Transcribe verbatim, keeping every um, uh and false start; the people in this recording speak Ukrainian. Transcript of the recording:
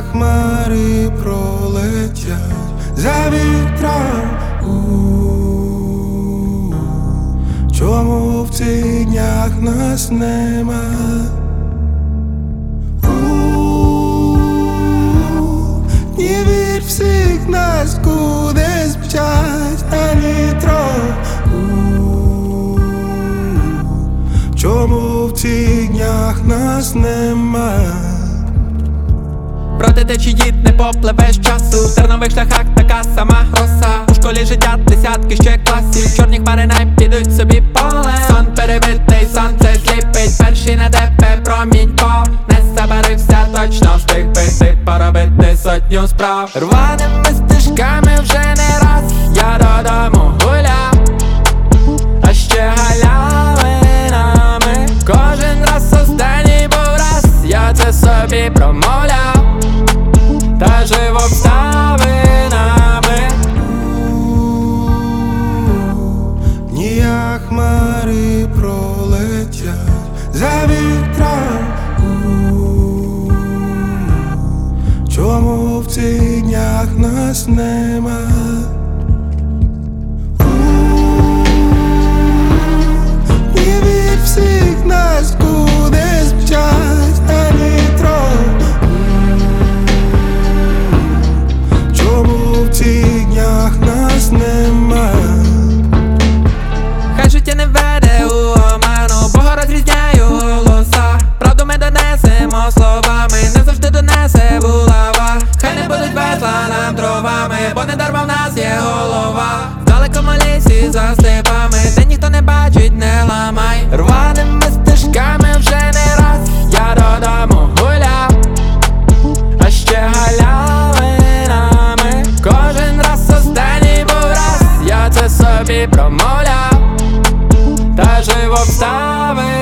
хмари пролетять за вітром. У-у-у. Чому в цих днях нас нема? У-у-у. Не вір всіх нас кудись мчать на нітро. Чому в цих днях нас нема? Проти течії не попливеш часу. В тернових шляхах така сама роса. У школі життя десятки ще класів. Чорні хмари най підуть собі поле. Сон перебитий, сонце сліпить. Перший на тебе промінько. Не забарився, точно встиг би ти поробити сотню справ. Рваними стежками вже не раз я додому гуляв, а ще галявинами. Кожен раз останній був раз, я це собі промовляв, та жив обставинами. Ніяк хмари пролетять за вітром. Чому в цих днях нас нема? Не вір всіх нас кудись мчать на нітро. Чому в цих днях нас нема? Хай життя не веде у оману, Бога розрізняю голоса. Правду ми донесемо словами, не завжди донесе булава. Хай не будуть весла нам дровами, бо не дарма в нас є голова. В далекому лісі за степами, де ніхто не бачить, не ламай. Рваними стежками вже не раз я додому гуляв, а ще галявинами. Кожен раз останній був раз, я це собі промовляв, та жив обставинами.